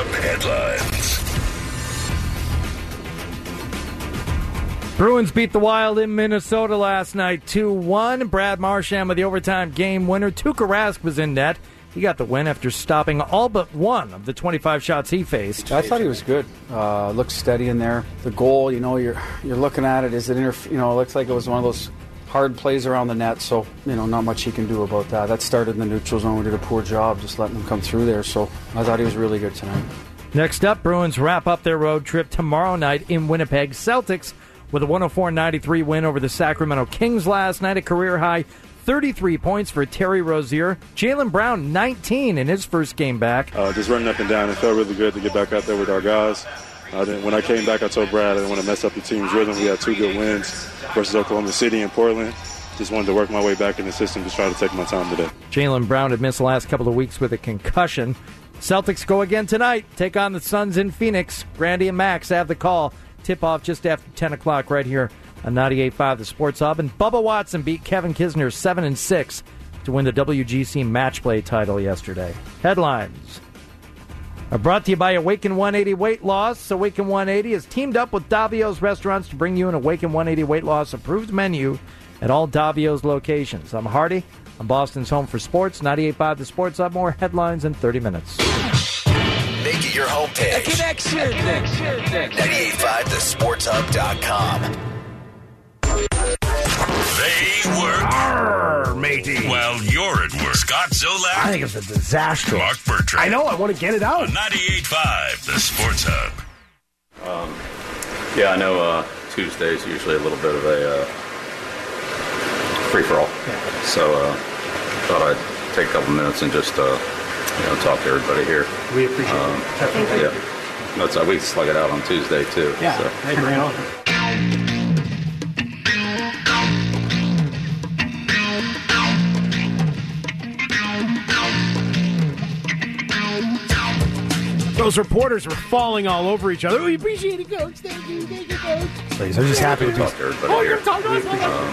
Up headlines. Bruins beat the Wild in Minnesota last night 2-1. Brad Marchand with the overtime game winner. Tuukka Rask was in net. He got the win after stopping all but one of the 25 shots he faced. I thought he was good. Looked steady in there. The goal, you're looking at it. Is it it looks like it was one of those hard plays around the net. So not much he can do about that. That started in the neutral zone. We did a poor job just letting him come through there. So I thought he was really good tonight. Next up, Bruins wrap up their road trip tomorrow night in Winnipeg. Celtics with a 104-93 win over the Sacramento Kings last night, a career-high 33 points for Terry Rozier. Jaylen Brown, 19 in his first game back. Just running up and down. It felt really good to get back out there with our guys. When I came back, I told Brad I didn't want to mess up the team's rhythm. We had two good wins versus Oklahoma City and Portland. Just wanted to work my way back in the system, just try to take my time today. Jaylen Brown had missed the last couple of weeks with a concussion. Celtics go again tonight, take on the Suns in Phoenix. Grandy and Max have the call. Tip-off just after 10 o'clock right here on 98.5 The Sports Hub. And Bubba Watson beat Kevin Kisner 7-6 to win the WGC Match Play title yesterday. Headlines are brought to you by Awaken 180 Weight Loss. Awaken 180 has teamed up with Davio's Restaurants to bring you an Awaken 180 Weight Loss approved menu at all Davio's locations. I'm Hardy. I'm Boston's home for sports. 98.5 The Sports Hub. More headlines in 30 minutes. Make it your homepage. A connection. 98.5thesportshub.com. They work. Matey. Well, you're at work. Scott Zolak. I think it's a disaster. Mark Bertrand. I know. I want to get it out. 98.5 The Sports Hub. I know Tuesday's usually a little bit of a free-for-all. Yeah. So thought I'd take a couple minutes and just talk to everybody here. We appreciate it. Yeah. No, we slug it out on Tuesday, too. Yeah. So. Hey, bring it on. Those reporters were falling all over each other. We appreciate it, Coach. Thank you, Coach. Please, I'm just happy to be. Talk to everybody Oh, here. you're talking to us?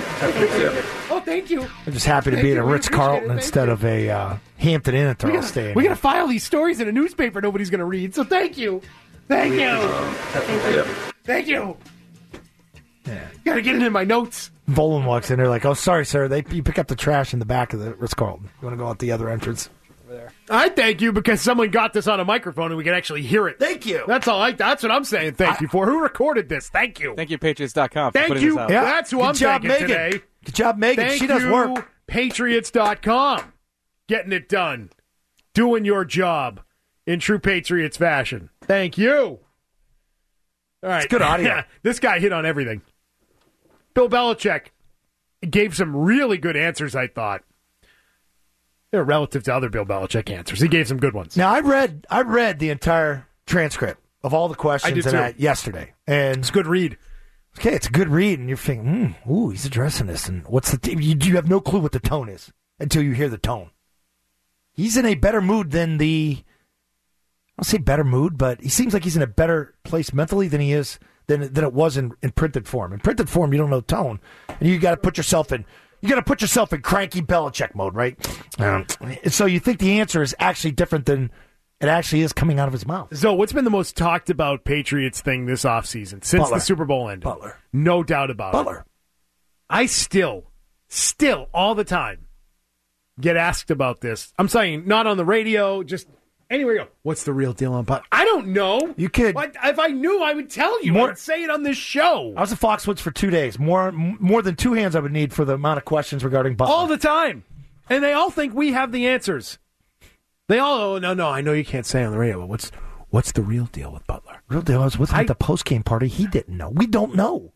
Oh, thank you. I'm just happy to be at a We Ritz-Carlton appreciate it. instead of a Hampton Inn that they're all staying. We got to file these stories in a newspaper nobody's going to read, so thank you. Thank you. Thank you. Yeah. Got to get it in my notes. Volan walks in there like, "Oh, sorry, sir. You pick up the trash in the back of the Ritz-Carlton. You want to go out the other entrance?" I thank you because someone got this on a microphone and we can actually hear it. Thank you. That's all. That's what I'm saying. Thank you for. Who recorded this? Thank you. Thank you, Patriots.com. Thank you. Yeah. That's who Good I'm job, thanking Megan. today. Good job, Megan. Thank she does you, work. Patriots.com. Getting it done. Doing your job in true Patriots fashion. Thank you. All right. It's good audio. This guy hit on everything. Bill Belichick gave some really good answers, I thought. They're relative to other Bill Belichick answers. He gave some good ones. Now, I read the entire transcript of all the questions I did too. Yesterday. And It's a good read. okay, it's a good read, and you're thinking, ooh, he's addressing this. And what's the you have no clue what the tone is until you hear the tone. He's in a better mood than I don't say better mood, but he seems like he's in a better place mentally than he is than it was in printed form. In printed form, you don't know tone, and you got to put yourself in. You got to put yourself in cranky Belichick mode, right? So you think the answer is actually different than it actually is coming out of his mouth. So what's been the most talked about Patriots thing this offseason since Butler. the Super Bowl ended? Butler. No doubt about it. Butler. I still, all the time, get asked about this. I'm saying not on the radio, just anywhere you go. What's the real deal on Butler? I don't know. You could. But if I knew, I would tell you. I'd say it on this show. I was at Foxwoods for 2 days. More than two hands I would need for the amount of questions regarding Butler. All the time. And they all think we have the answers. They all, no, I know you can't say on the radio, but what's the real deal with Butler? Real deal, I was with him at the post-game party. He didn't know. We don't know.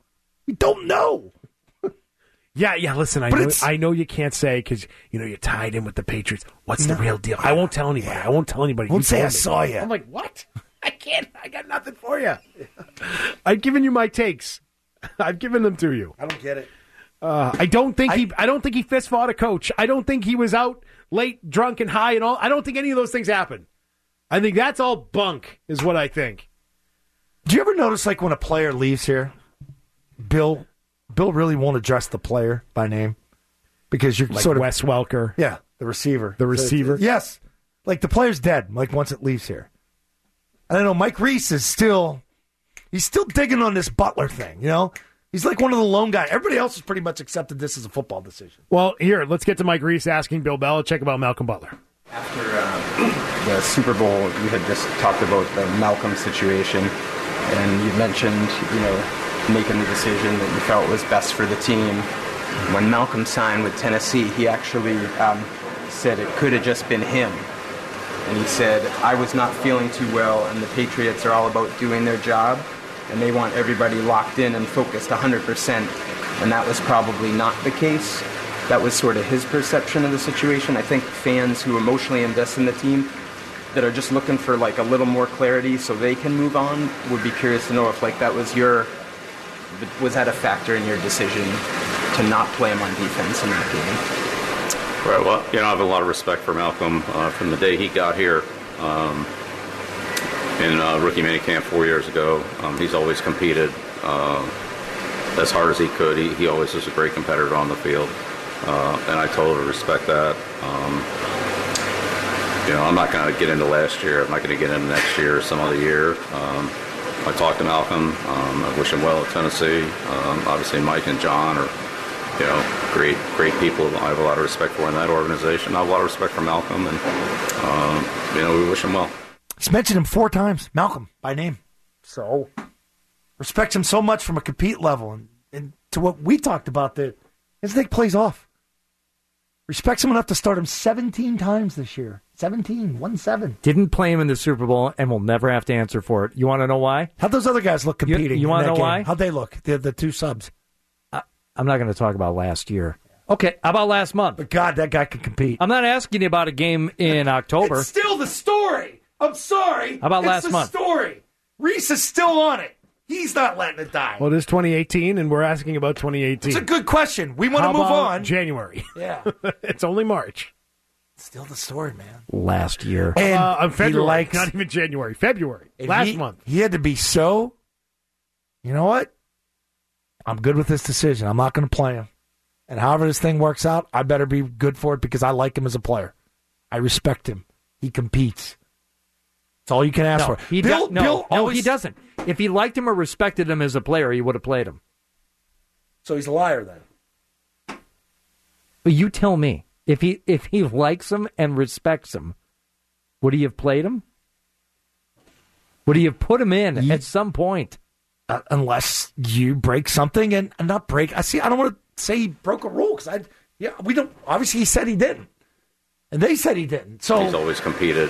Yeah, listen, I know you can't say because, you're tied in with the Patriots. What's the real deal? I won't tell anybody. I won't tell anybody. Won't You say told I me. saw you. I'm like, what? I can't. I got nothing for you. I've given you my takes. I've given them to you. I don't get it. I don't think he fist fought a coach. I don't think he was out late, drunk, and high and all. I don't think any of those things happened. I think that's all bunk, is what I think. Do you ever notice, like, when a player leaves here, Bill really won't address the player by name because you're Like sort of Wes Welker. Yeah, the receiver. The receiver? Yes, like the player's dead. Like once it leaves here, And I know Mike Reese is still digging on this Butler thing, you know? He's like one of the lone guys. Everybody else has pretty much accepted this as a football decision. Well, here, let's get to Mike Reese asking Bill Belichick about Malcolm Butler. After the Super Bowl, you had just talked about the Malcolm situation, and you mentioned, making the decision that you felt was best for the team. When Malcolm signed with Tennessee, he actually said it could have just been him. And he said, I was not feeling too well, and the Patriots are all about doing their job, and they want everybody locked in and focused 100%. And that was probably not the case. That was sort of his perception of the situation. I think fans who emotionally invest in the team that are just looking for like a little more clarity so they can move on would be curious to know if like that was was that a factor in your decision to not play him on defense in that game? Right. Well, I have a lot of respect for Malcolm from the day he got here in rookie minicamp 4 years ago. He's always competed as hard as he could. He always was a great competitor on the field. And I totally respect that. I'm not going to get into last year. I'm not going to get into next year or some other year. I talked to Malcolm. I wish him well at Tennessee. Obviously, Mike and John are, great people. I have a lot of respect for in that organization. I have a lot of respect for Malcolm, and we wish him well. He's mentioned him 4 times, Malcolm, by name. So, respects him so much from a compete level. And to what we talked about, that his thing plays off. Respects him enough to start him 17 times this year. 17. Didn't play him in the Super Bowl and will never have to answer for it. You want to know why? How'd those other guys look competing? You want to know game? why? How'd they look? The 2 subs. I'm not going to talk about last year. Okay, how about last month? But God, that guy can compete. I'm not asking you about a game in October. It's still the story. I'm sorry. How about last month? It's the story. Reese is still on it. He's not letting it die. Well, it is 2018, and we're asking about 2018. It's a good question. We want to move on. January. Yeah. It's only March. Still the story, man. Last year. And February, not even January. February. Last month. He had to be so, you know what? I'm good with this decision. I'm not going to play him. And however this thing works out, I better be good for it because I like him as a player. I respect him. He competes. That's all you can ask for. He doesn't. If he liked him or respected him as a player, he would have played him. So he's a liar then. But you tell me. If he likes him and respects him, would he have played him? Would he have put him in at some point? Unless you break something and not break. I don't want to say he broke a rule because we don't. Obviously, he said he didn't, and they said he didn't. So he's always competed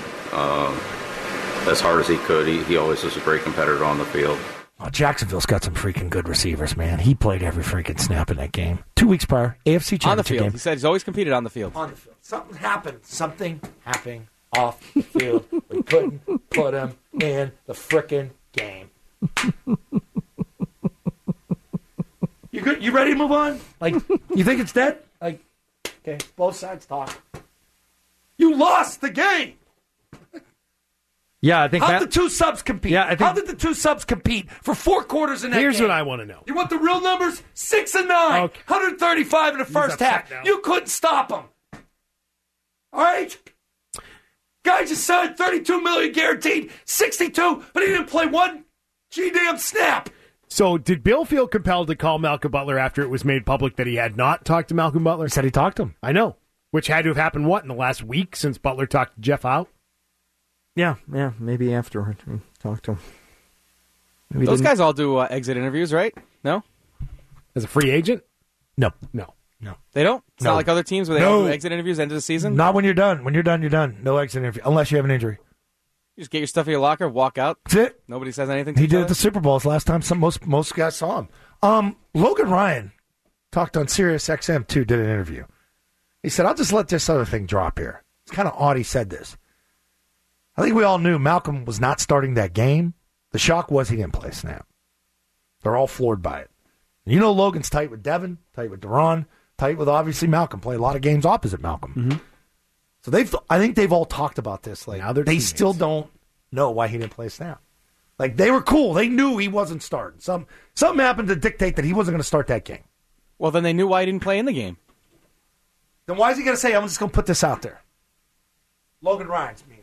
as hard as he could. He always was a great competitor on the field. Oh, Jacksonville's got some freaking good receivers, man. He played every freaking snap in that game. 2 weeks prior, AFC Championship on the field. Game. He said he's always competed on the field. On the field. Something happened off the field. We couldn't put him in the freaking game. You good? You ready to move on? Like, you think it's dead? Like, okay, both sides talk. You lost the game. Yeah, I think How did the 2 subs compete? Yeah, How did the 2 subs compete for 4 quarters in that game? Here's what I want to know. You want the real numbers? 6 and 9, Okay. 135 in the first half. now. You couldn't stop them. All right? Guy just signed $32 million guaranteed, 62, but he didn't play one damn snap. So did Bill feel compelled to call Malcolm Butler after it was made public that he had not talked to Malcolm Butler? He said he talked to him. I know. Which had to have happened, in the last week since Butler talked to Jeff Howe? Yeah, maybe afterward. Talk to him. Maybe those guys all do exit interviews, right? No? As a free agent? No. They don't? It's No. not like other teams where they all do exit interviews end of the season? Not when you're done. When you're done, you're done. No exit interview, unless you have an injury. You just get your stuff in your locker, walk out. That's it. Nobody says anything to He each did other? at the Super Bowl. It's the last time most guys saw him. Logan Ryan talked on Sirius XM, too, did an interview. He said, I'll just let this other thing drop here. It's kind of odd he said this. I think we all knew Malcolm was not starting that game. The shock was he didn't play a snap. They're all floored by it. And you know Logan's tight with Devin, tight with Deron, tight with obviously Malcolm. Played a lot of games opposite Malcolm. Mm-hmm. So I think they've all talked about this. Like, Now they're they teammates. still don't know why he didn't play a snap. Like, they were cool. They knew he wasn't starting. Something happened to dictate that he wasn't going to start that game. Well, then they knew why he didn't play in the game. Then why is he going to say, I'm just going to put this out there? Logan Ryan's meaning.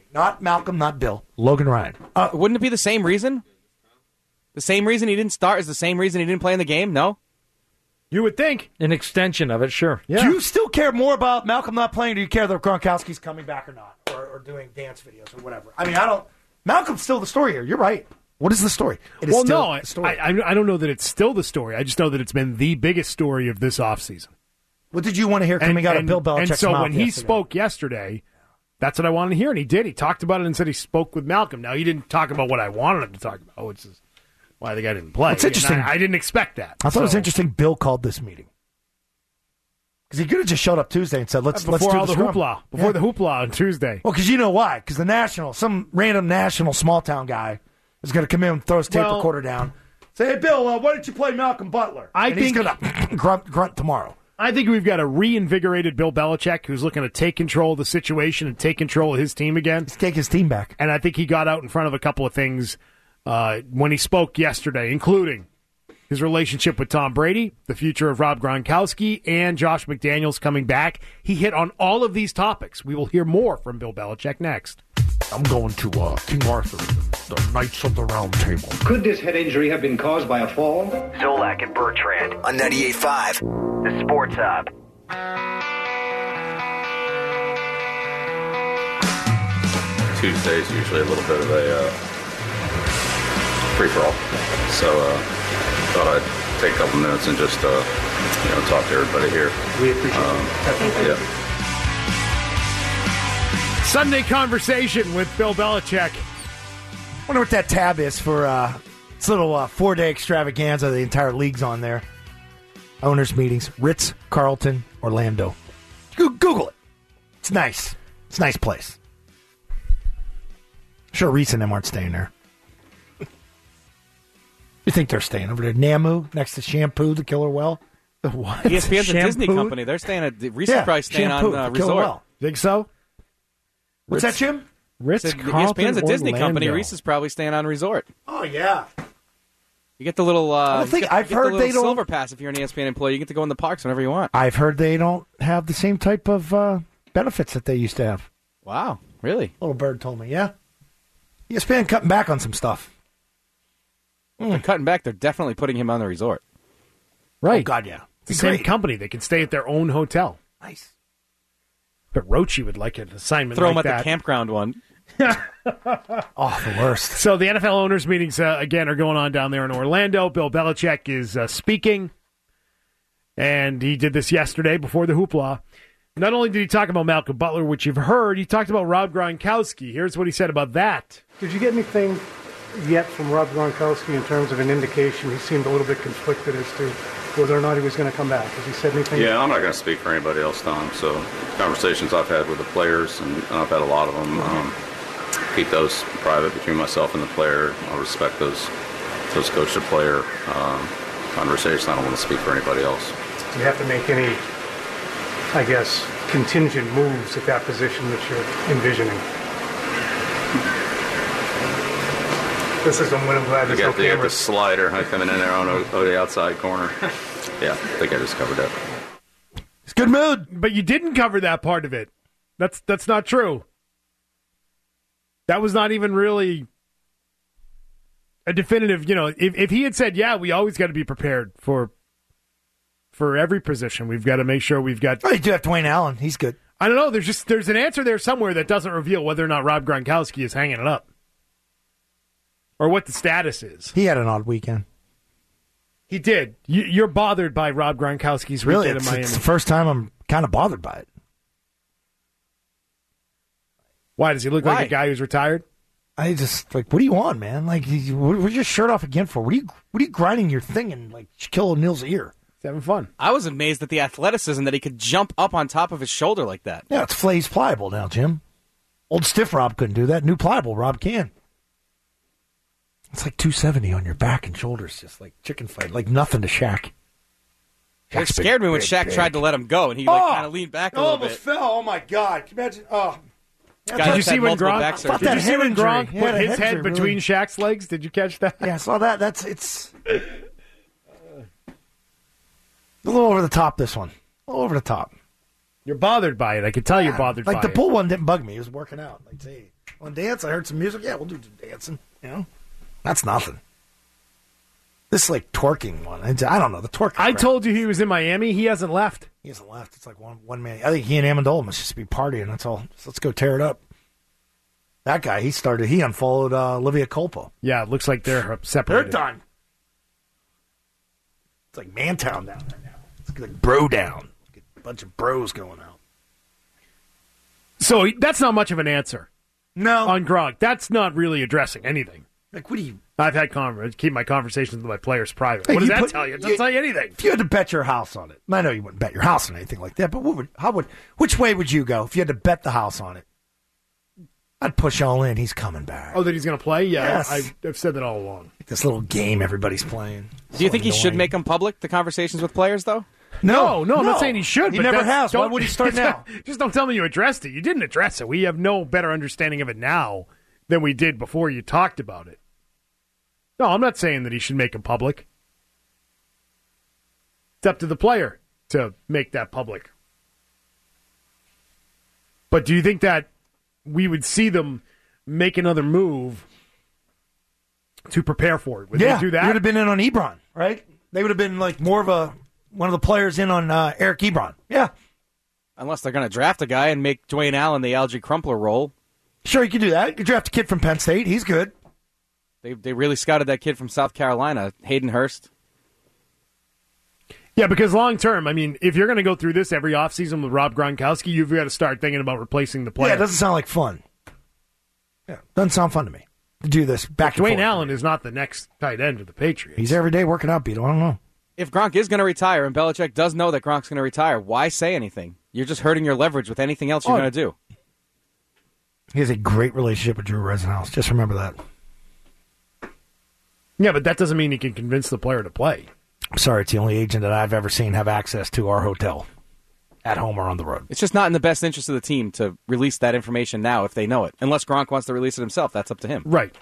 Not Malcolm, not Bill. Logan Ryan. Wouldn't it be the same reason? The same reason he didn't start is the same reason he didn't play in the game? No? You would think. An extension of it, sure. Yeah. Do you still care more about Malcolm not playing, or do you care that Gronkowski's coming back or not? Or doing dance videos or whatever? I mean, I don't... Malcolm's still the story here. You're right. What is the story? It is still the story. I don't know that it's still the story. I just know that it's been the biggest story of this offseason. What did you want to hear coming out of Bill Belichick's mouth? And so when he spoke yesterday, that's what I wanted to hear, and he did. He talked about it and said he spoke with Malcolm. Now, he didn't talk about what I wanted him to talk about, which is why the guy didn't play. It's interesting. I didn't expect that. I thought it was interesting Bill called this meeting. Because he could have just showed up Tuesday and said, let's do all the hoopla. Before the hoopla on Tuesday. Well, because you know why? Because some random national small-town guy is going to come in and throw his tape recorder down. Say, hey, Bill, why didn't you play Malcolm Butler? He's going to grunt tomorrow. I think we've got a reinvigorated Bill Belichick who's looking to take control of the situation and take control of his team again. Let's take his team back. And I think he got out in front of a couple of things when he spoke yesterday, including his relationship with Tom Brady, the future of Rob Gronkowski, and Josh McDaniels coming back. He hit on all of these topics. We will hear more from Bill Belichick next. I'm going to King Arthur, the Knights of the Round Table. Could this head injury have been caused by a fall? Zolak and Bertrand on 98.5, the Sports Hub. Tuesday's usually a little bit of a free-for-all. So thought I'd take a couple minutes and just talk to everybody here. We appreciate it. Yeah. Sunday conversation with Bill Belichick. Wonder what that tab is for this little 4-day extravaganza. The entire league's on there. Owners' meetings. Ritz, Carlton, Orlando. Google it. It's nice. It's a nice place. Sure, Reese and them aren't staying there. You think they're staying over there? Namu, next to Shampoo, the Killer Well? The what? ESPN's a Disney company. They're staying at Reese probably staying Shampoo, on Killer resort. Well. Think so? What's that, Jim? Ritz-Carlton, ESPN's a Disney company. Orlando. Reese is probably staying on resort. Oh, yeah. You get the little. I've heard they don't silver pass if you're an ESPN employee. You get to go in the parks whenever you want. I've heard they don't have the same type of benefits that they used to have. Wow, really? Little bird told me, yeah. ESPN cutting back on some stuff. They're cutting back. They're definitely putting him on the resort. Right. Oh, God, yeah. It's the same company. They can stay at their own hotel. Nice. But Rochi would like an assignment Throw like him at that. the campground one. Oh, the worst. So the NFL owners' meetings, again, are going on down there in Orlando. Bill Belichick is speaking, and he did this yesterday before the hoopla. Not only did he talk about Malcolm Butler, which you've heard, he talked about Rob Gronkowski. Here's what he said about that. Did you get anything yet from Rob Gronkowski in terms of an indication? He seemed a little bit conflicted as to whether or not he was going to come back. Has he said anything? Yeah, I'm not going to speak for anybody else, Tom. So conversations I've had with the players, and I've had a lot of them, keep those private between myself and the player. I'll respect those coach-to-player conversations. I don't want to speak for anybody else. Do you have to make any, I guess, contingent moves at that position that you're envisioning? This is when I'm glad there's no You got the cameras. slider coming in there on the outside corner. Yeah, I think I just covered that. It's good mood. But you didn't cover that part of it. That's not true. That was not even really a definitive, if he had said, yeah, we always got to be prepared for every position. We've got to make sure we've got... Oh, you do have Dwayne Allen. He's good. I don't know. There's an answer there somewhere that doesn't reveal whether or not Rob Gronkowski is hanging it up. Or what the status is. He had an odd weekend. He did. You're bothered by Rob Gronkowski's really, weekend in Miami. It's the first time I'm kind of bothered by it. Why? Does he look like a guy who's retired? I just, what do you want, man? Where's your shirt off again for? What are you grinding your thing in, Shaquille O'Neal's ear? He's having fun. I was amazed at the athleticism that he could jump up on top of his shoulder like that. Yeah, he's pliable now, Jim. Old stiff Rob couldn't do that. New pliable Rob can. It's like 270 on your back and shoulders, just like chicken fight, like nothing to Shaq. It scared me when Shaq tried to let him go, and he kind of leaned back a little bit. Almost fell. Oh, my God. Can you imagine? Oh. Did you see when Gronk put his head between really... Shaq's legs? Did you catch that? Yeah, I saw that. It's a little over the top, this one. A little over the top. You're bothered by it. I can tell you're bothered by it. Like the bull one didn't bug me. He was working out. Hey, Want to dance? I heard some music. Yeah, we'll do some dancing. You know, that's nothing. This like twerking one. I don't know the twerking. I told you he was in Miami. He hasn't left. He hasn't left. It's like one man. I think he and Amendola must just be partying. That's all. So let's go tear it up. That guy, he unfollowed Olivia Culpo. Yeah, it looks like they're separated. They're done. It's like Mantown down there now. It's like bro down. A bunch of bros going out. So that's not much of an answer. No. On Gronk. That's not really addressing anything. Like, what do you... I've had keep my conversations with my players private. What does that tell you? It doesn't tell you anything. If you had to bet your house on it, I know you wouldn't bet your house on anything like that, but which way would you go if you had to bet the house on it? I'd push all in. He's coming back. Oh, that he's going to play? Yeah, yes. I've said that all along. Like this little game everybody's playing. Do you think he should make them public, the conversations with players, though? No, I'm not saying he should. He but never has. Why would he start now? Just don't tell me you addressed it. You didn't address it. We have no better understanding of it now than we did before you talked about it. No, I'm not saying that he should make them public. It's up to the player to make that public. But do you think that we would see them make another move to prepare for it? Would they do that? They would have been in on Ebron, right? They would have been like more of one of the players in on Eric Ebron. Yeah. Unless they're going to draft a guy and make Dwayne Allen the Algie Crumpler role. Sure, you could do that. You could draft a kid from Penn State. He's good. They really scouted that kid from South Carolina, Hayden Hurst. Yeah, because long term, I mean, if you're going to go through this every offseason with Rob Gronkowski, you've got to start thinking about replacing the player. Yeah, it doesn't sound like fun. Yeah, doesn't sound fun to me to do this back and forth. Dwayne Allen is not the next tight end of the Patriots. He's every day working out, Beto. I don't know. If Gronk is going to retire, and Belichick does know that Gronk's going to retire, why say anything? You're just hurting your leverage with anything else you're going to do. He has a great relationship with Drew Rosenhaus. Just remember that. Yeah, but that doesn't mean he can convince the player to play. I'm sorry, it's the only agent that I've ever seen have access to our hotel, at home or on the road. It's just not in the best interest of the team to release that information now if they know it. Unless Gronk wants to release it himself, that's up to him. Right.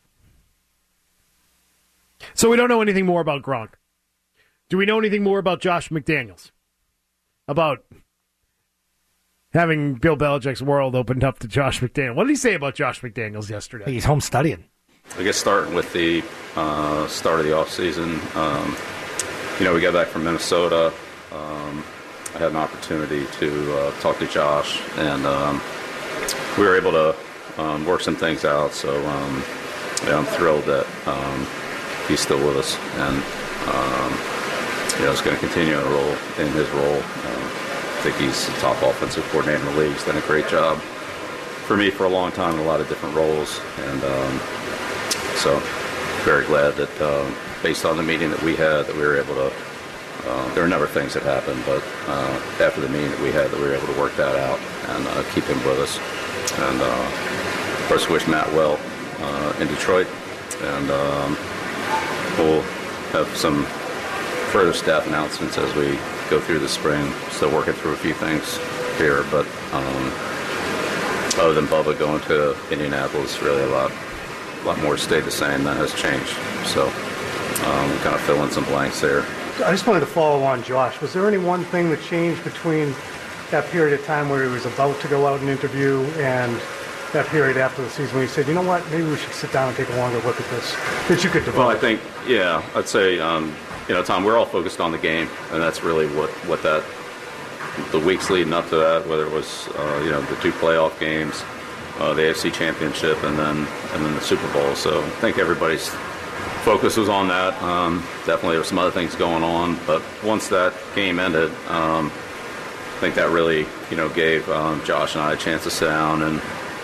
So we don't know anything more about Gronk. Do we know anything more about Josh McDaniels? About having Bill Belichick's world opened up to Josh McDaniels? What did he say about Josh McDaniels yesterday? He's home studying. I guess starting with the start of the offseason, we got back from Minnesota. I had an opportunity to talk to Josh, and we were able to work some things out. So I'm thrilled that he's still with us, and he's going to continue in his role. I think he's the top offensive coordinator in the league. He's done a great job for me for a long time in a lot of different roles, and so very glad that based on the meeting that we had, that we were able to, there were a number of things that happened, but after the meeting that we had, that we were able to work that out and keep him with us. And of course, wish Matt well in Detroit, and we'll have some further staff announcements as we go through the spring. Still working through a few things here, but other than Bubba going to Indianapolis, really a lot more stayed the same than has changed. So we kind of fill in some blanks there. I just wanted to follow on Josh. Was there any one thing that changed between that period of time where he was about to go out and interview and that period after the season when he said, you know what, maybe we should sit down and take a longer look at this, that you could develop? Well, I think, I'd say, Tom, we're all focused on the game, and that's really what that, the weeks leading up to that, whether it was, the two playoff games, the AFC Championship, and then the Super Bowl. So I think everybody's focus was on that. Definitely there were some other things going on, but once that game ended, I think that really, gave Josh and I a chance to sit down and,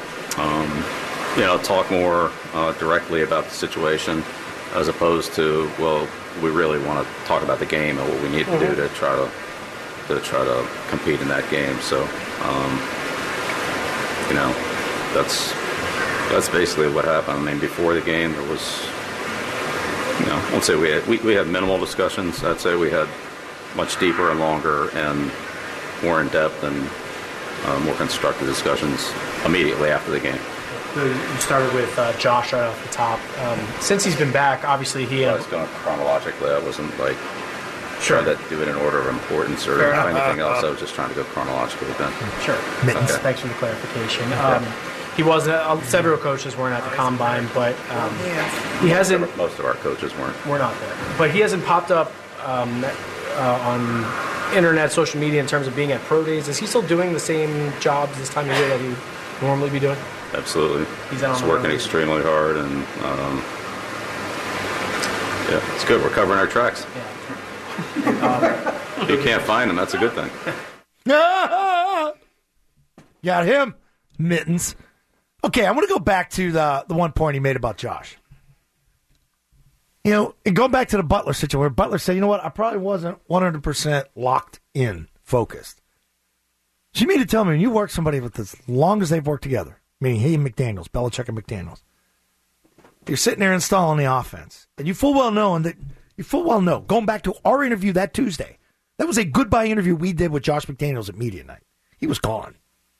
talk more directly about the situation, as opposed to, well, we really want to talk about the game and what we need to do to try to compete in that game. So, that's basically what happened. I mean, before the game, there was, I won't say we had minimal discussions. I'd say we had much deeper and longer and more in depth and more constructive discussions immediately after the game. You started with Josh right off the top. Since he's been back, obviously he had... I was going chronologically. I wasn't trying to do it in order of importance or anything else. I was just trying to go chronologically then. Sure. Thanks for the clarification. He wasn't. Several coaches weren't at the combine, but he hasn't. Most of our coaches weren't. We're not there, but he hasn't popped up on internet, social media in terms of being at pro days. Is he still doing the same jobs this time of year that he would normally be doing? Absolutely. He's out on working extremely hard, and yeah, it's good. We're covering our tracks. If you can't find him, that's a good thing. Got him, Mittens. Okay, I want to go back to the one point he made about Josh. You know, and going back to the Butler situation, where Butler said, you know what, I probably wasn't 100% locked in, focused. So you mean to tell me when you work somebody with as long as they've worked together, meaning he and McDaniels, Belichick and McDaniels, you're sitting there installing the offense, and you full well know, going back to our interview that Tuesday, that was a goodbye interview we did with Josh McDaniels at Media Night. He was gone.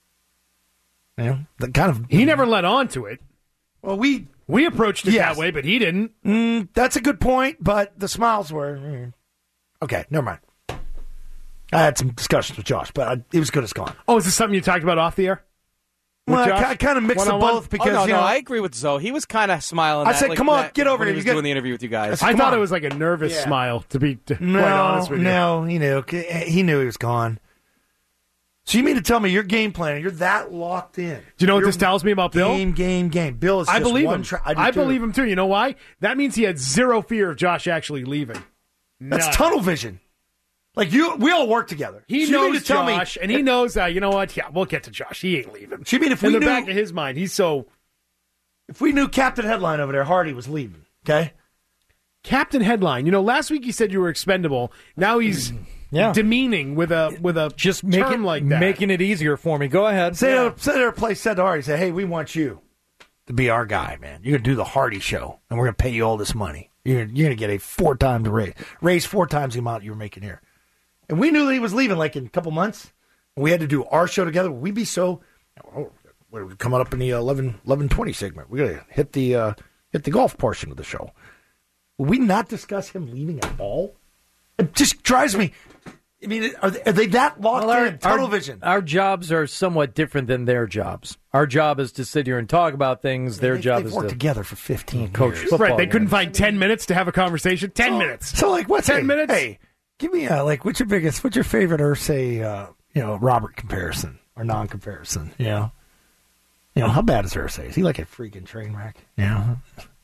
You know, the kind of he never let on to it. Well, we approached it that way, but he didn't. That's a good point, but the smiles were okay. Never mind. I had some discussions with Josh, but it was good as gone. Oh, is this something you talked about off the air? Well, I kind of mixed them both because no, I agree with Zoe. He was kind of smiling. I said, "Come on, get over when here." He was doing the interview with you guys. I thought it was like a nervous smile. To be quite honest with you, no, he knew he was gone. So you mean to tell me your game plan, you're that locked in? Do you know what this tells me about Bill? Game. Bill is just I believe one him. I believe him too. You know why? That means he had zero fear of Josh actually leaving. That's tunnel vision. Like we all work together. He knows Josh, and he knows that. You know what? Yeah, we'll get to Josh. He ain't leaving. So you mean if in we the knew, back of his mind, he's so. If we knew Captain Headline over there, Hardy was leaving. Okay, Captain Headline. You know, last week he said you were expendable. Now he's demeaning with a just term like that, making it easier for me. Go ahead. Say their place said to Hardy, say, "Hey, we want you to be our guy, man. You're gonna do the Hardy show, and we're gonna pay you all this money. You're gonna get a 4 times raise 4 times the amount you were making here." And we knew he was leaving like in a couple months. We had to do our show together. We'd be so. We're coming up in the 11:20 segment. We're gonna hit the golf portion of the show. Will we not discuss him leaving at all? It just drives me. I mean, are they that locked in? Tunnel vision. Our jobs are somewhat different than their jobs. Our job is to sit here and talk about things. Their job is worked to together for 15 coach years. football. Right? They couldn't games. find 10 minutes to have a conversation. 10 minutes. So, like, what's 10 minutes? Hey, give me what's your favorite Irsay, Robert comparison or non-comparison? You know, how bad is Irsay? Is he like a freaking train wreck? Yeah.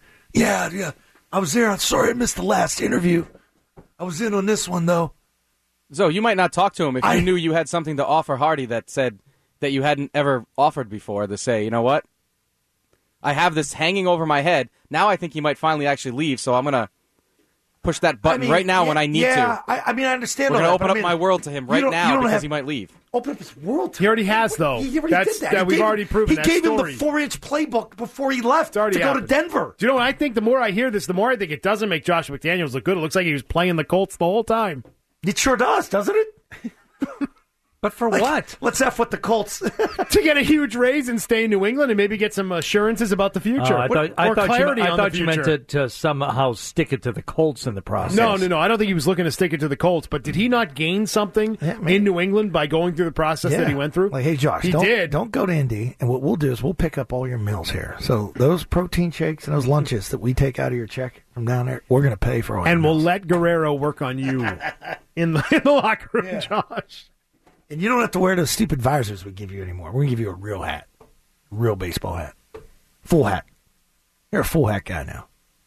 I was there. I'm sorry I missed the last interview. I was in on this one though. So you might not talk to him if you knew you had something to offer Hardy that said that you hadn't ever offered before. To say, you know what, I have this hanging over my head. Now I think he might finally actually leave. So I'm gonna push that button right now when I need to. I understand. We're going to open up my world to him right now because he might leave. Open up his world to him. He already has, though. He already did that. We've already proven that He gave story. him the 4-inch playbook before he left to go to Denver. Do you know what I think? The more I hear this, the more I think it doesn't make Josh McDaniels look good. It looks like he was playing the Colts the whole time. It sure does, doesn't it? But for what? Let's F with the Colts. To get a huge raise and stay in New England and maybe get some assurances about the future. I thought you meant to somehow stick it to the Colts in the process. No. I don't think he was looking to stick it to the Colts. But did he not gain something in New England by going through the process that he went through? Like, hey, Josh, don't go to Indy. And what we'll do is we'll pick up all your meals here. So those protein shakes and those lunches that we take out of your check from down there, we're going to pay for all and your we'll meals. let Guerrero work on you in the locker room, Josh. And you don't have to wear those stupid visors we give you anymore. We're going to give you a real hat. Real baseball hat. Full hat. You're a full hat guy now.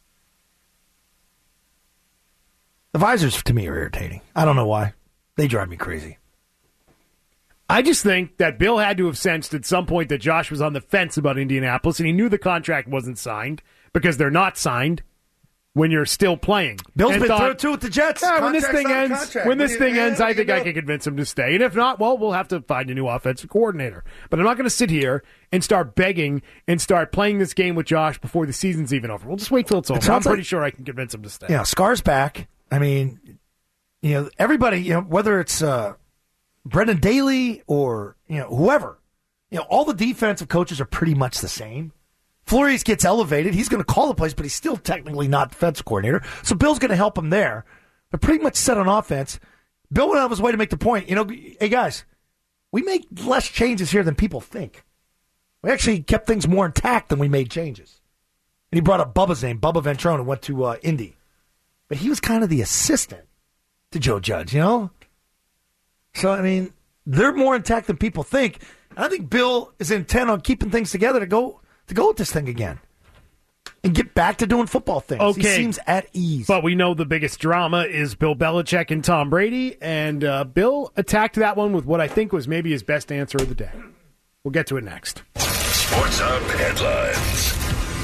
The visors, to me, are irritating. I don't know why. They drive me crazy. I just think that Bill had to have sensed at some point that Josh was on the fence about Indianapolis, and he knew the contract wasn't signed because they're not signed when you're still playing. Bill's been through too with the Jets. When this thing ends, I think I can convince him to stay. And if not, well, we'll have to find a new offensive coordinator. But I'm not going to sit here and start begging and start playing this game with Josh before the season's even over. We'll just wait till it's over. I'm pretty sure I can convince him to stay. Yeah, Scar's back. I mean, everybody, whether it's Brendan Daly or, whoever, all the defensive coaches are pretty much the same. Flores gets elevated. He's going to call the plays, but he's still technically not defensive coordinator. So Bill's going to help him there. But pretty much set on offense. Bill went out of his way to make the point. Hey, guys, we make less changes here than people think. We actually kept things more intact than we made changes. And he brought up Bubba's name, Bubba Ventrone, and went to Indy. But he was kind of the assistant to Joe Judge, you know? So, I mean, they're more intact than people think. And I think Bill is intent on keeping things together to go with this thing again. And get back to doing football things. Okay. He seems at ease. But we know the biggest drama is Bill Belichick and Tom Brady, and Bill attacked that one with what I think was maybe his best answer of the day. We'll get to it next. Sports Hub headlines.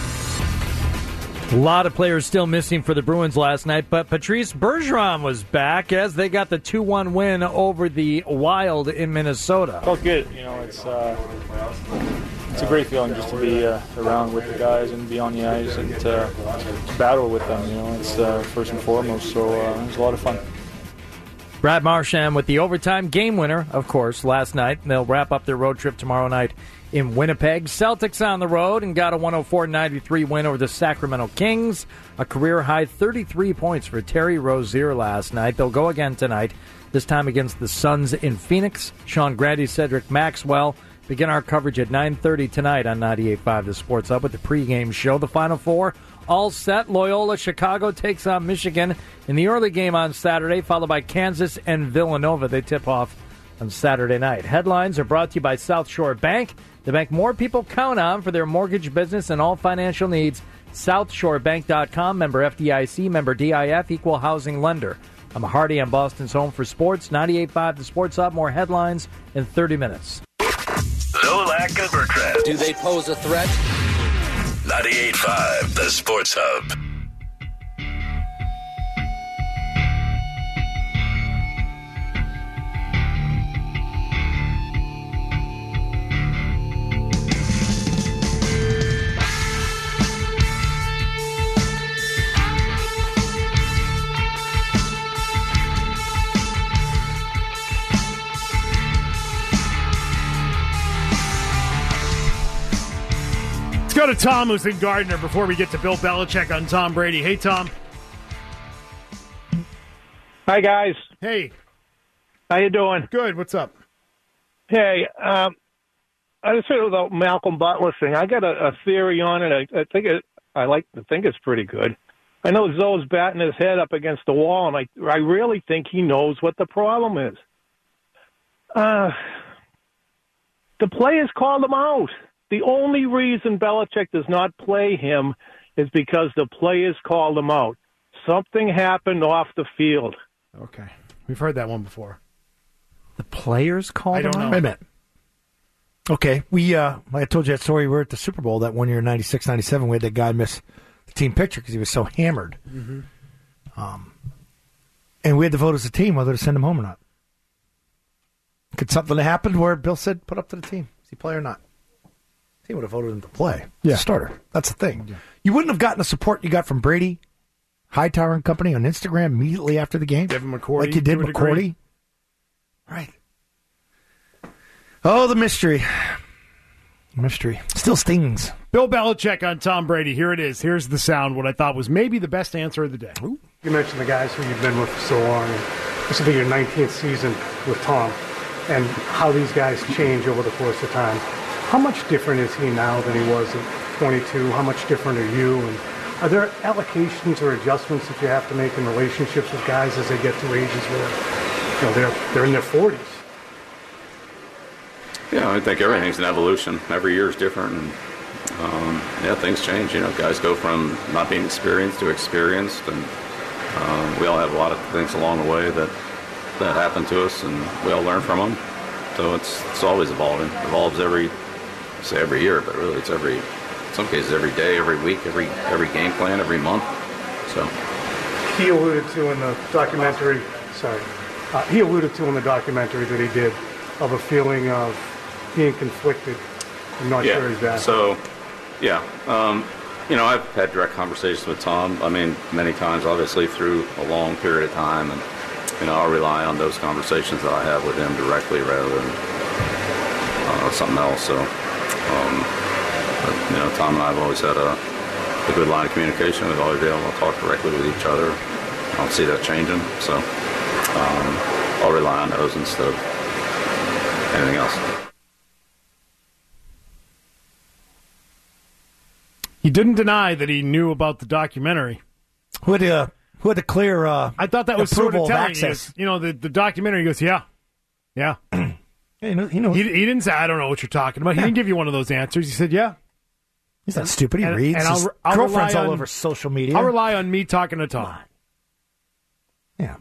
A lot of players still missing for the Bruins last night, but Patrice Bergeron was back as they got the 2-1 win over the Wild in Minnesota. Felt good. You know, it's a great feeling just to be around with the guys and be on the ice and to battle with them. You know, it's first and foremost. So it was a lot of fun. Brad Marchand with the overtime game winner, of course, last night. They'll wrap up their road trip tomorrow night in Winnipeg. Celtics on the road and got a 104-93 win over the Sacramento Kings. A career-high 33 points for Terry Rozier last night. They'll go again tonight, this time against the Suns in Phoenix. Sean Grady, Cedric Maxwell begin our coverage at 9:30 tonight on 98.5 The Sports Hub with the pregame show. The Final Four all set. Loyola Chicago takes on Michigan in the early game on Saturday, followed by Kansas and Villanova. They tip off on Saturday night. Headlines are brought to you by South Shore Bank, the bank more people count on for their mortgage business and all financial needs. SouthShoreBank.com, member FDIC, member DIF, equal housing lender. I'm Hardy on Boston's Home for Sports. 98.5 The Sports Hub. More headlines in 30 minutes. Zolak and Bertrand. Do they pose a threat? 98.5 The Sports Hub. Go to Tom, who's in Gardner, before we get to Bill Belichick on Tom Brady. Hey, Tom. Hi, guys. Hey. How you doing? Good. What's up? Hey, I just heard about Malcolm Butler thing. I got a theory on it. I like to think it's pretty good. I know Zoe's batting his head up against the wall, and I really think he knows what the problem is. The players called him out. The only reason Belichick does not play him is because the players called him out. Something happened off the field. Okay. We've heard that one before. The players called him out? I don't know. Wait a minute. Okay. I told you that story. We were at the Super Bowl that one year in 96, 97. We had that guy miss the team picture because he was so hammered. Mm-hmm. And we had to vote as a team whether to send him home or not. Could something have happened where Bill said, put up to the team? Is he play or not? He would have voted him to play. Yeah. Starter. That's the thing. Yeah. You wouldn't have gotten the support you got from Brady, Hightower and company on Instagram immediately after the game. Devin McCourty. Like you did McCourty. Right. Oh, the mystery. Mystery. Still stings. Bill Belichick on Tom Brady. Here it is. Here's the sound, what I thought was maybe the best answer of the day. You mentioned the guys who you've been with for so long. This will be your 19th season with Tom, and how these guys change over the course of time. How much different is he now than he was at 22? How much different are you? And are there allocations or adjustments that you have to make in relationships with guys as they get to ages where they're in their 40s? Yeah, I think everything's an evolution. Every year is different, and things change. You know, guys go from not being experienced to experienced, and we all have a lot of things along the way that happen to us, and we all learn from them. So it's always evolving. It evolves every year, but really it's in some cases every day, every week, every game plan, every month. So he alluded to in the documentary. He alluded to in the documentary that he did of a feeling of being conflicted. I'm not sure he's that. So, I've had direct conversations with Tom. I mean, many times, obviously, through a long period of time, and I'll rely on those conversations that I have with him directly rather than something else. So, Tom and I have always had a good line of communication. We've always been able to talk directly with each other. I don't see that changing. So, I'll rely on those instead of anything else. He didn't deny that he knew about the documentary. Who had to clear? I thought that was sort of telling. access. The documentary. He goes, yeah. He knows. He didn't say, I don't know what you're talking about. He didn't give you one of those answers. He said, yeah. He's not stupid. He reads. And His I'll girlfriend's rely all on- over social media. I'll rely on me talking to Tom. Yeah.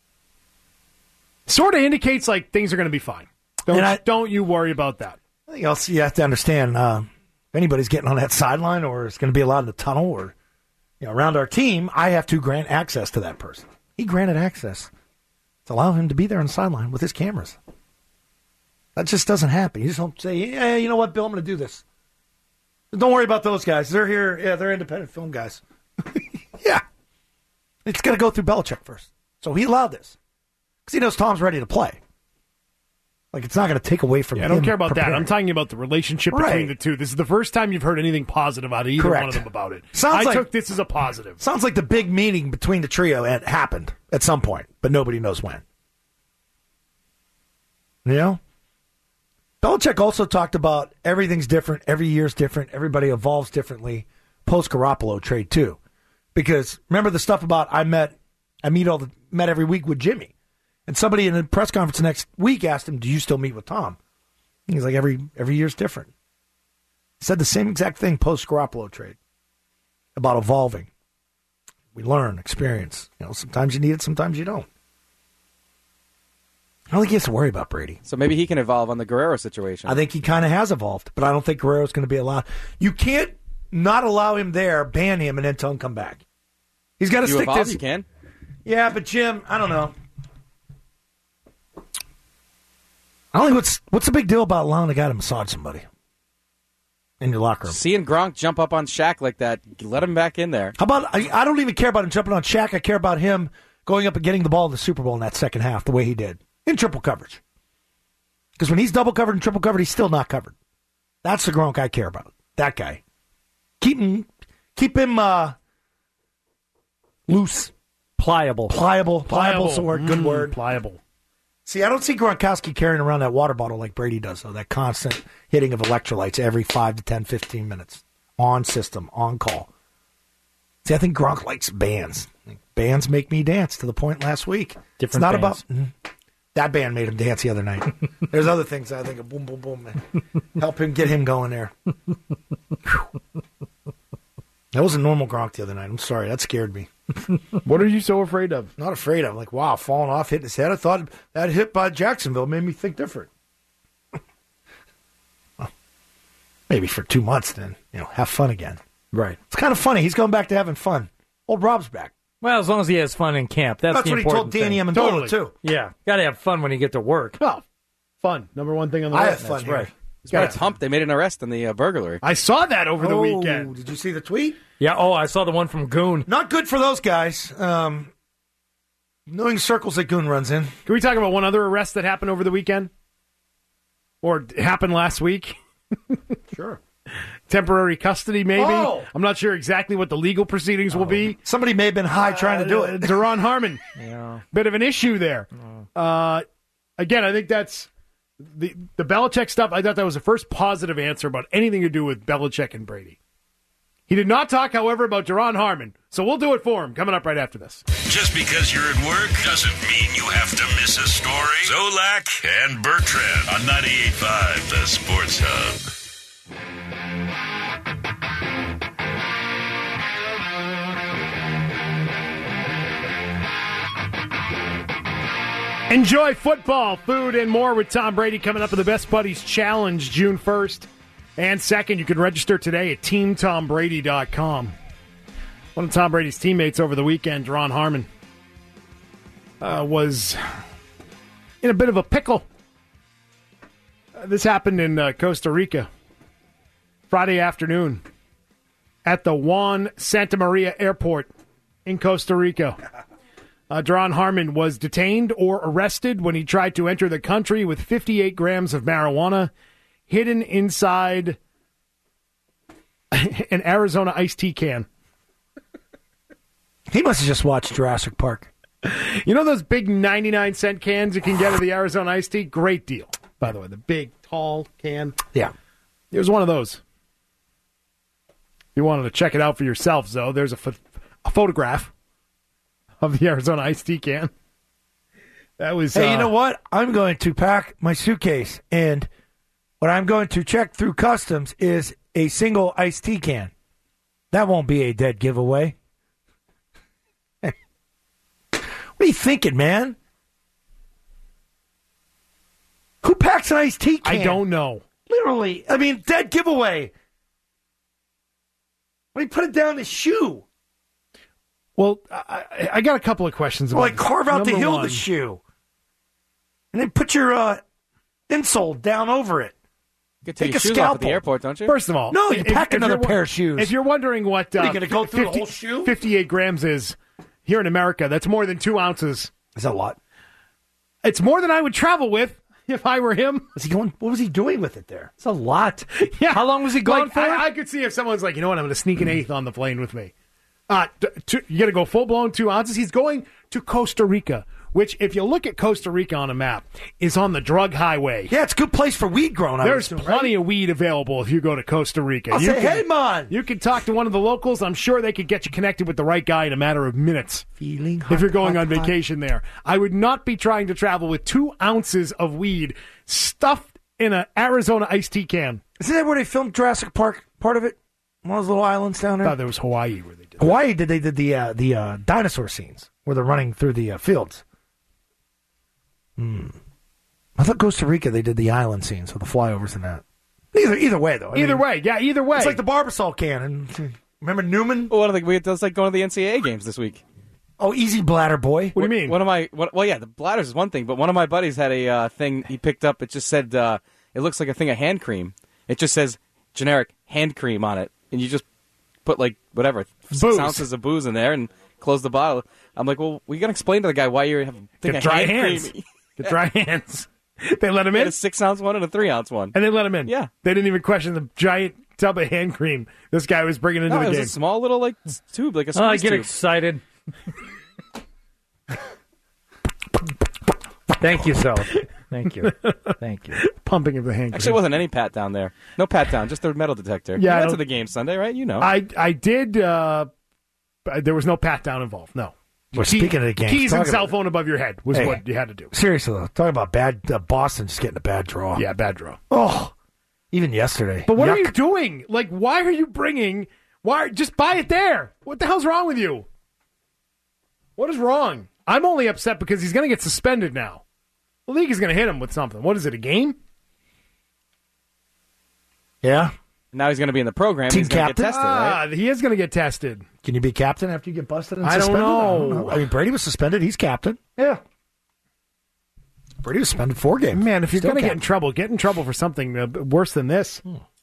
Sort of indicates like things are going to be fine. Don't you worry about that. I think else you have to understand, if anybody's getting on that sideline or is going to be allowed in the tunnel or around our team, I have to grant access to that person. He granted access to allow him to be there on the sideline with his cameras. That just doesn't happen. You just don't say, yeah, you know what, Bill, I'm going to do this. Don't worry about those guys. They're here. Yeah, they're independent film guys. Yeah. It's got to go through Belichick first. So he allowed this because he knows Tom's ready to play. Like, it's not going to take away from him. I don't care about preparing. that. I'm talking about the relationship Right. between the two. This is the first time you've heard anything positive out of either Correct. one of them about it. Sounds I like- took this as a positive. Sounds like the big meeting between the trio had happened at some point, but nobody knows when. Belichick also talked about everything's different, every year's different, everybody evolves differently, post-Garoppolo trade too. Because remember the stuff about I met every week with Jimmy. And somebody in a press conference the next week asked him, do you still meet with Tom? And he's like, every year's different. He said the same exact thing post-Garoppolo trade about evolving. We learn, experience. Sometimes you need it, sometimes you don't. I don't think he has to worry about Brady. So maybe he can evolve on the Guerrero situation. I think he kind of has evolved, but I don't think Guerrero's going to be allowed. You can't not allow him there, ban him, and then tell him come back. He's got to you stick evolve, to. you can. Yeah, but Jim, I don't know. I don't think what's the big deal about allowing a guy to massage somebody in your locker room? Seeing Gronk jump up on Shaq like that, let him back in there. How about I don't even care about him jumping on Shaq. I care about him going up and getting the ball in the Super Bowl in that second half the way he did in triple coverage. Because when he's double covered and triple covered, he's still not covered. That's the Gronk I care about. That guy. Keep him loose. Pliable. Pliable's the word. Good word. Pliable. See, I don't see Gronkowski carrying around that water bottle like Brady does, though. That constant hitting of electrolytes every 5 to 10, 15 minutes. On system, on call. See, I think Gronk likes bands. Bands make me dance to the point last week. Different it's not bands. about... That band made him dance the other night. There's other things I think of boom, boom, boom. Help him get him going there. That wasn't normal Gronk the other night. I'm sorry. That scared me. What are you so afraid of? Not afraid of. Like, wow, falling off, hitting his head. I thought that hit by Jacksonville made me think different. Well, maybe for 2 months then. Have fun again. Right. It's kind of funny. He's going back to having fun. Old Rob's back. Well, as long as he has fun in camp. That's the what he told important Danny thing. Amendola, too. Yeah. Got to have fun when you get to work. Oh, fun. Number one thing on the I list. have fun That's here. right. He's got a hump. They made an arrest in the burglary. I saw that over the Oh, weekend. Did you see the tweet? Yeah. Oh, I saw the one from Goon. Not good for those guys. Knowing circles that Goon runs in. Can we talk about one other arrest that happened over the weekend? Or happened last week? Sure. Temporary custody, maybe. Oh. I'm not sure exactly what the legal proceedings will be. Somebody may have been high trying to do it. Duron Harmon. Yeah. Bit of an issue there. Again, I think that's the Belichick stuff. I thought that was the first positive answer about anything to do with Belichick and Brady. He did not talk, however, about Duron Harmon. So we'll do it for him coming up right after this. Just because you're at work doesn't mean you have to miss a story. Zolak and Bertrand on 98.5, the Sports Hub. Enjoy football, food, and more with Tom Brady coming up with the Best Buddies Challenge June 1st and 2nd. You can register today at teamtombrady.com. One of Tom Brady's teammates over the weekend, Duron Harmon, was in a bit of a pickle. This happened in Costa Rica Friday afternoon at the Juan Santa Maria Airport in Costa Rica. Duron Harmon was detained or arrested when he tried to enter the country with 58 grams of marijuana hidden inside an Arizona iced tea can. He must have just watched Jurassic Park. You know those big 99-cent cans you can get at the Arizona iced tea? Great deal, by the way. The big, tall can. Yeah. It was one of those. you wanted to check it out for yourself, Zoe, there's a photograph of the Arizona iced tea can. That was. Hey, you know what? I'm going to pack my suitcase, and what I'm going to check through customs is a single iced tea can. That won't be a dead giveaway. What are you thinking, man? Who packs an iced tea can? I don't know. Literally. I mean, dead giveaway. When you put it down the shoe. Well, I got a couple of questions about like carve out the Number heel one, of the shoe. And then put your insole down over it. You take Take your a shoes off scalpel. at the airport, don't you? First of all, No, you pack another you're pair of shoes. If you're wondering what Are you going to go through the whole shoe? 58 grams is here in America, that's more than 2 ounces. Is that a lot? It's more than I would travel with if I were him. Was he going? What was he doing with it there? It's a lot. Yeah. How long was he gone Like, for? I could see if someone's like, you know what, I'm going to sneak an eighth on the plane with me. You got to go full-blown 2 ounces. He's going to Costa Rica, which, if you look at Costa Rica on a map, is on the drug highway. Yeah, it's a good place for weed growing. There's plenty of weed available if you go to Costa Rica. I'll say, hey, man. You can talk to one of the locals. I'm sure they could get you connected with the right guy in a matter of minutes. Feeling if you're going hot, on vacation there. I would not be trying to travel with 2 ounces of weed stuffed in an Arizona iced tea can. Isn't that where they filmed Jurassic Park? Part of it, one of those little islands down I there. thought there was Hawaii where they did. Hawaii did the dinosaur scenes where they're running through the fields. I thought Costa Rica they did the island scenes with the flyovers and that. Either way though. Either way. It's like the Barbasol can. And remember Newman? Well, that's like going to the NCAA games this week. Oh, easy bladder boy. What do you mean? Well, yeah, the bladders is one thing, but one of my buddies had a thing he picked up. It just said it looks like a thing of hand cream. It just says generic hand cream on it, and you just put like whatever 6 ounces of booze in there and close the bottle. I'm like, well, we gotta explain to the guy why you're having Get dry hands. Get dry hands. They let him in? A 6 ounce one and a 3 ounce one. And they let him in. Yeah. They didn't even question the giant tub of hand cream this guy was bringing into No, the it was game. a small little like tube, like a squeeze I get tube. excited. Thank you, so. Thank you. Thank you. Pumping of the hand cream. Actually, it wasn't any pat down there. No pat down, just a metal detector. Yeah, you went to the game Sunday, right? You know. I did. There was no pat down involved. No. Well, speaking of the game, keys and cell phone above your head was what you had to do. Seriously though, talking about bad Boston just getting a bad draw. Yeah, bad draw. Oh, even yesterday. But what Yuck. are you doing? Like, why are you bringing? Why just buy it there? What the hell's wrong with you? What is wrong? I'm only upset because he's going to get suspended now. The league is going to hit him with something. What is it? A game? Yeah. Now he's going to be in the program. Team He's going to get captain? tested, right? He is going to get tested. Can you be captain after you get busted and I don't suspended? know. I mean, Brady was suspended. He's captain. Yeah. Brady was suspended 4 games. Man, if you're Still going to get in trouble for something worse than this.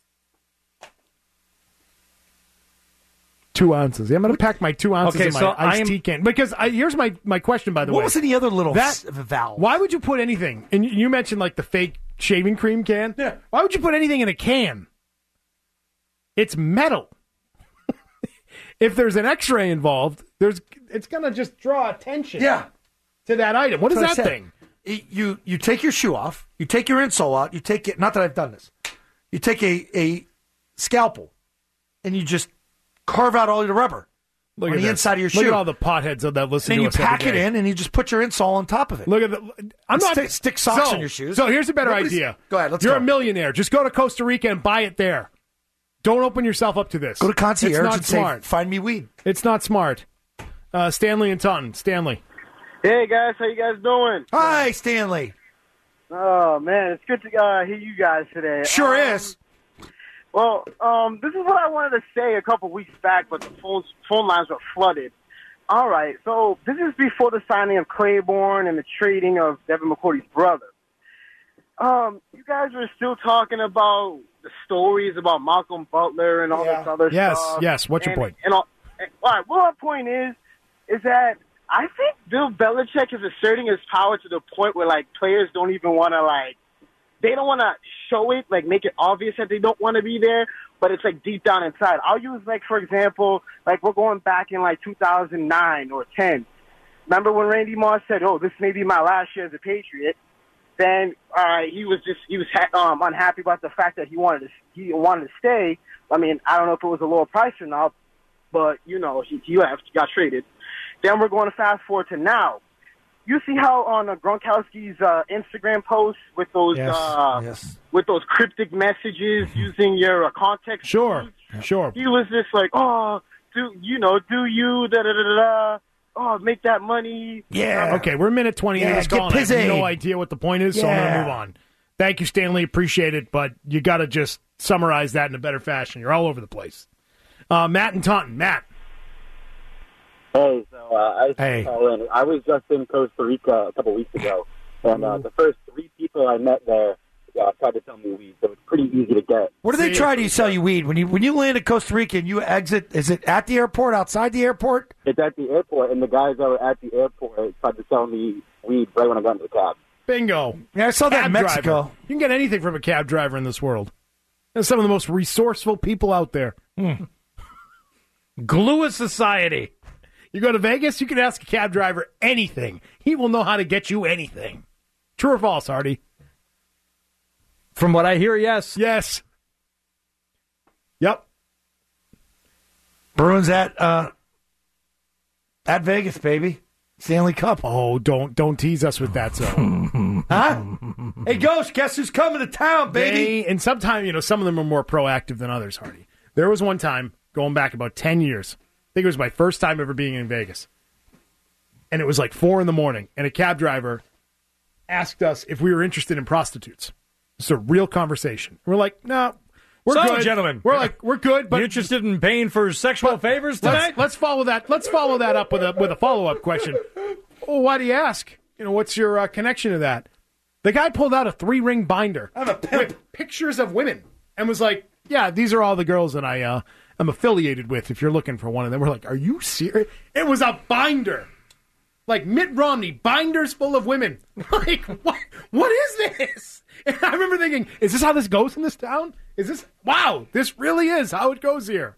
2 ounces. Yeah, I'm going to pack my 2 ounces in my iced tea can. Because here's my question, by the way. What was in the other little valve? Why would you put anything? And you mentioned like the fake shaving cream can. Yeah. Why would you put anything in a can? It's metal. If there's an X-ray involved, it's going to just draw attention. Yeah. To that item. What is That's that what I said. thing? You take your shoe off. You take your insole out. You take it. Not that I've done this. You take a scalpel, and you just carve out all your rubber Look on at the this. inside of your shoe. Look at all the potheads that listen Then to you us pack every it day. in, and you just put your insole on top of it. Look at I'm not stick socks on your shoes. So here's a better Nobody's- idea. Go ahead. Let's You're go. a millionaire. Just go to Costa Rica and buy it there. Don't open yourself up to this. Go to concierge It's not and smart. say, "Find me weed." It's not smart. Stanley and Taunton. Stanley. Hey guys, how you guys doing? Hi, Stanley. Oh man, it's good to hear you guys today. Sure is. Well, this is what I wanted to say a couple weeks back, but the phone lines were flooded. All right, so this is before the signing of Claiborne and the trading of Devin McCourty's brother. You guys were still talking about the stories about Malcolm Butler and all this other stuff. Yes. What's your point? All right, well, our point is that I think Bill Belichick is asserting his power to the point where, like, players don't even want to, like, they don't want to show it, like, make it obvious that they don't want to be there, but it's, like, deep down inside. I'll use, like, for example, like, we're going back in, like, 2009 or 10. Remember when Randy Moss said, oh, this may be my last year as a Patriot? Then he was unhappy about the fact that he wanted to stay. I mean, I don't know if it was a lower price or not, but he left, got traded. Then we're going to fast forward to now. You see how on Gronkowski's Instagram posts with those with those cryptic messages using your context? Sure. He was just like, oh, do you da da da da. Oh, make that money. Yeah. Okay, we're a minute 20 into this call, and I have no idea what the point is, so I'm going to move on. Thank you, Stanley. Appreciate it, but you got to just summarize that in a better fashion. You're all over the place. Matt and Taunton. Matt. Hey, so I was just in Costa Rica a couple weeks ago, and the first 3 people I met there tried to sell me weed, so it's pretty easy to get. Where do they try to sell you weed? When you land at Costa Rica and you exit, is it at the airport, outside the airport? It's at the airport, and the guys that were at the airport tried to sell me weed right when I got into the cab. Bingo. Yeah, I saw that in Mexico. Driver. You can get anything from a cab driver in this world. They're some of the most resourceful people out there. Glue of society. You go to Vegas, you can ask a cab driver anything. He will know how to get you anything. True or false, Hardy? From what I hear, yes. Yes. Yep. Bruins at Vegas, baby. Stanley Cup. Oh, don't tease us with that, so. Huh? Hey, Ghost, guess who's coming to town, baby? And sometimes, some of them are more proactive than others, Hardy. There was one time, going back about 10 years, I think it was my first time ever being in Vegas. And it was like 4 a.m, and a cab driver asked us if we were interested in prostitutes. It's a real conversation. We're like, no, we're good, gentlemen. We're like, we're good, but you interested in paying for sexual favors tonight? Let's follow that. Let's follow that up with a follow-up question. Well, why do you ask? What's your connection to that? The guy pulled out a 3-ring binder with pictures of women and was like, yeah, these are all the girls that I am affiliated with. If you're looking for one of them, we're like, are you serious? It was a binder. Like Mitt Romney, binders full of women. Like, what is this? And I remember thinking, is this how this goes in this town? Wow, this really is how it goes here.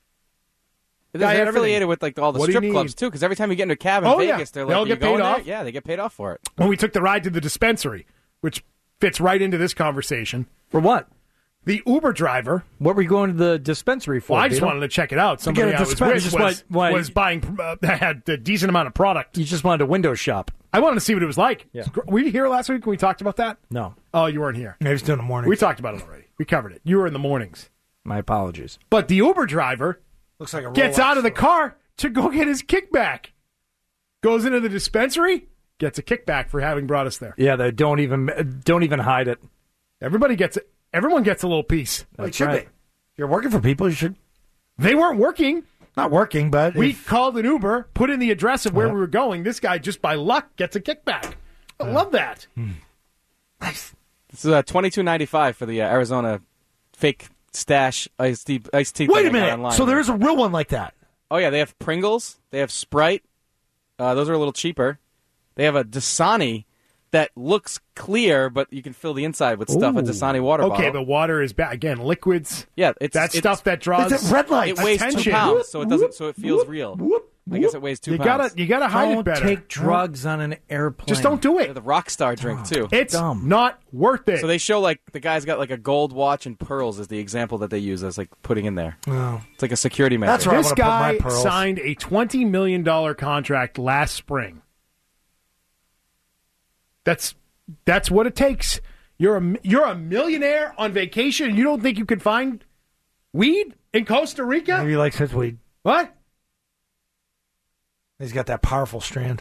They're affiliated with all the strip clubs, too, because every time you get into a cab in Vegas, they're like, they'll get paid off? Yeah, they get paid off for it. When we took the ride to the dispensary, which fits right into this conversation. For what? The Uber driver. What were you going to the dispensary for? Well, I just wanted to check it out. Somebody I was with was buying, had a decent amount of product. You just wanted a window shop. I wanted to see what it was like. Yeah. Were you here last week when we talked about that? No. Oh, you weren't here. Maybe it's in the morning. We talked about it already. We covered it. You were in the mornings. My apologies. But the Uber driver looks like gets out of the car to go get his kickback. Goes into the dispensary, gets a kickback for having brought us there. Yeah, they don't even hide it. Everybody gets it. Everyone gets a little piece. That's right. If you're working for people, you should. They weren't working. Not working, but we called an Uber, put in the address of where we were going. This guy, just by luck, gets a kickback. I love that. Nice. This is $22.95 for the Arizona fake stash iced tea. Wait a minute. So there is a real one like that. Oh yeah, they have Pringles. They have Sprite. Those are a little cheaper. They have a Dasani that looks clear, but you can fill the inside with stuff. A Dasani water bottle. Okay, the water is again liquids. Yeah, it's stuff that draws it's red light. It weighs attention. 2 pounds, so it doesn't. So it feels real. I guess it weighs 2 pounds. You gotta hide Don't it better. take drugs on an airplane. Just don't do it. The Rockstar drink too. It's not worth it. So they show the guy's got a gold watch and pearls as the example that they use as putting in there. Oh. It's like a security measure. That's where this guy signed a $20 million contract last spring. That's what it takes. You're a millionaire on vacation and you don't think you can find weed in Costa Rica? Maybe he likes his weed. What? He's got that powerful strand.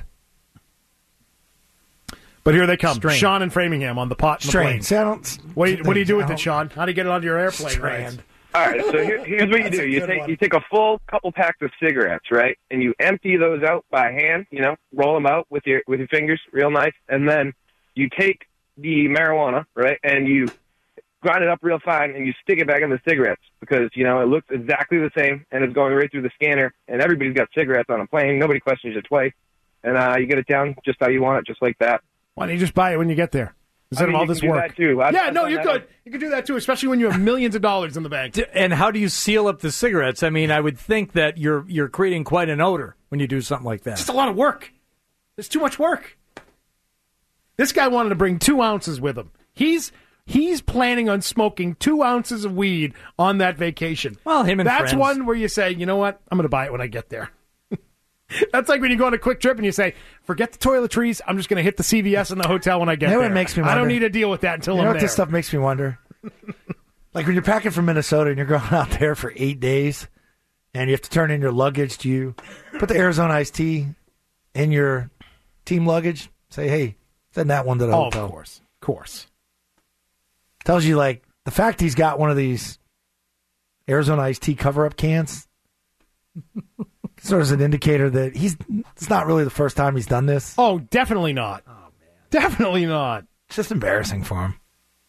But here they come. Sean and Framingham on the pot and the plane. See, what do you do with it, Sean? How do you get it onto your airplane? Strand. All right, so here's what you do. You take a full couple packs of cigarettes, right? And you empty those out by hand, roll them out with your fingers real nice. And then you take the marijuana, right, and you grind it up real fine and you stick it back in the cigarettes because, it looks exactly the same and it's going right through the scanner and everybody's got cigarettes on a plane. Nobody questions it twice. And you get it down just how you want it, just like that. Why don't you just buy it when you get there? Instead of all this work. You're good. You can do that too, especially when you have millions of dollars in the bank. And how do you seal up the cigarettes? I mean, I would think that you're creating quite an odor when you do something like that. It's just a lot of work. It's too much work. This guy wanted to bring 2 ounces with him. He's planning on smoking 2 ounces of weed on that vacation. Well, him and That's friends. one where you say, you know what? I'm going to buy it when I get there. That's like when you go on a quick trip and you say, forget the toiletries. I'm just going to hit the CVS in the hotel when I get You know there. what makes me I don't wonder? need to deal with that until You know I'm what there. this stuff makes me wonder? Like when you're packing from Minnesota and you're going out there for 8 days and you have to turn in your luggage, do you put the Arizona iced tea in your team luggage? Say, hey, send that one to the hotel. Of course. Tells you, like, the fact he's got one of these Arizona iced tea cover-up cans sort of is an indicator that it's not really the first time he's done this. Oh, definitely not. Oh, man. Definitely not. It's just embarrassing for him.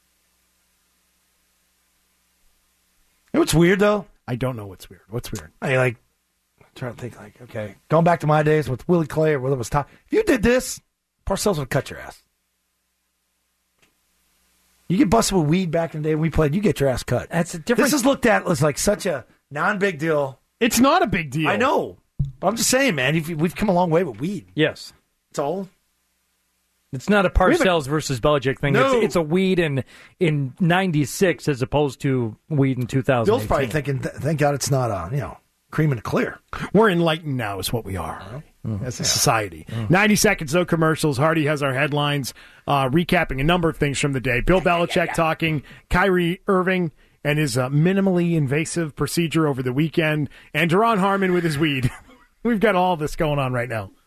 You know what's weird, though? I don't know what's weird. What's weird? I'm trying to think, okay, going back to my days with Willie Clay or whether it was Tom. If you did this, Parcells would cut your ass. You get busted with weed back in the day when we played, you get your ass cut. That's a different. This is looked at as like such a non-big deal. It's not a big deal. I know. But I'm just saying, man, we've come a long way with weed. Yes. It's all. It's not a Parcells versus Belichick thing. No. It's a weed in 96 as opposed to weed in 2000. Bill's probably thinking, thank God it's not cream and clear. We're enlightened now is what we are as a society. 90 seconds, no commercials. Hardy has our headlines recapping a number of things from the day. Bill Belichick talking, Kyrie Irving and his minimally invasive procedure over the weekend, and Deron Harmon with his weed. We've got all this going on right now.